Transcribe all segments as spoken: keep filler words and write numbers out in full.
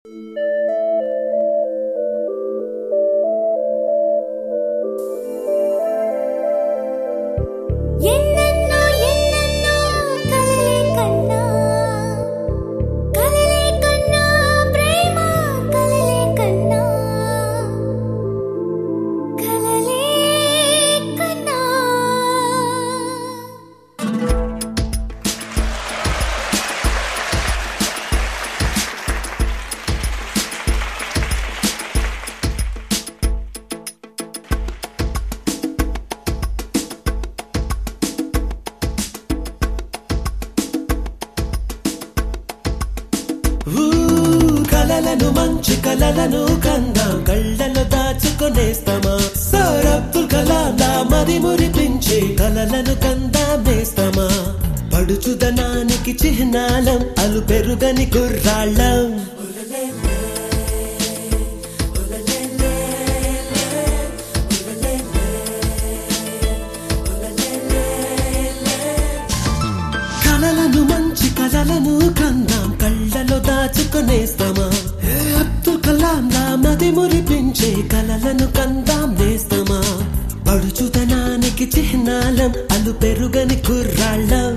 కలలను మంచి కలలను కందాం కళ్ళలో దాచుకొనేస్తామా సర్ అబ్దుల్ కలాం లా మరి మురిపించే కలలను కందాం నేస్తామా పడుచుదనానికి చిహ్నాలం అలు పెరుగని కుర్రాళ్ళం కలలను మంచి కలలను కందాం కళ్ళలో దాచుకొనేస్తామా అబ్దుల్ కలాం లా మది మురిపించే కలలను కందాం నేస్తామా పడుచుదనానికి చిహ్నాలం అలు పెరుగని కుర్రాళ్ళం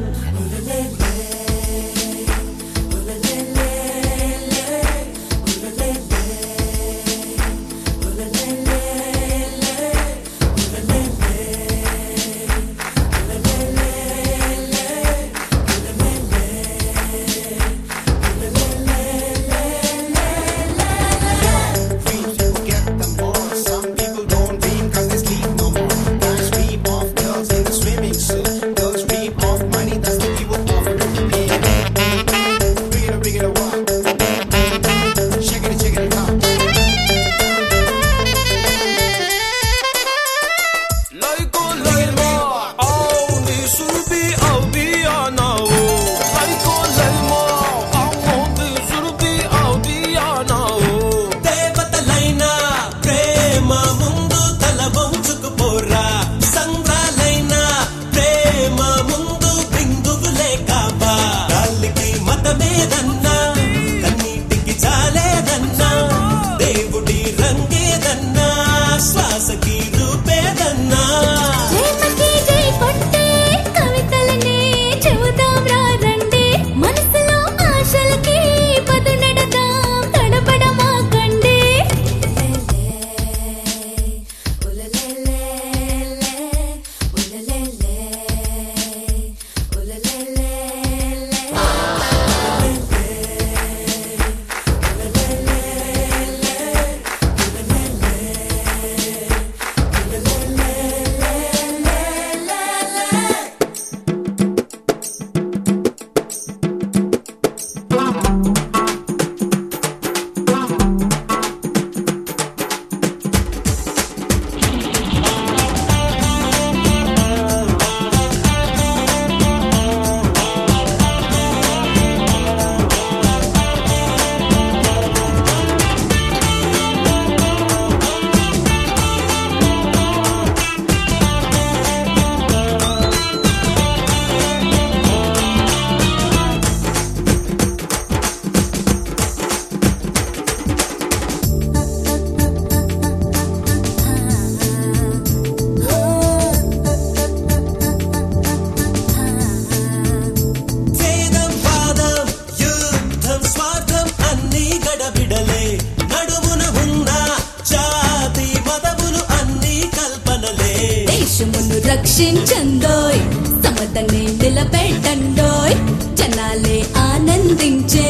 రక్షించండోయ్ సమతనే నిలబెట్టండోయ్ జనాలే ఆనందించే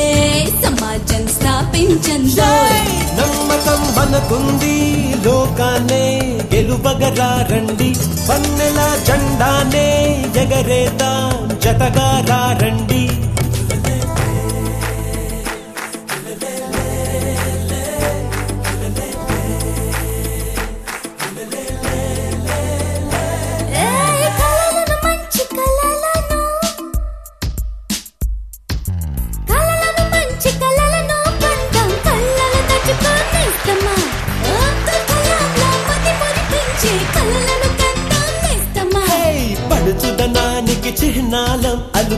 సమాజం స్థాపించండోయ్ నమ్మకం మనకుంది లోకానే గెలుపగరా రండి పన్నెల జెండానే ఎగరేద్దాం జతగా రండి పడుచుదనానికి చిహ్నాలం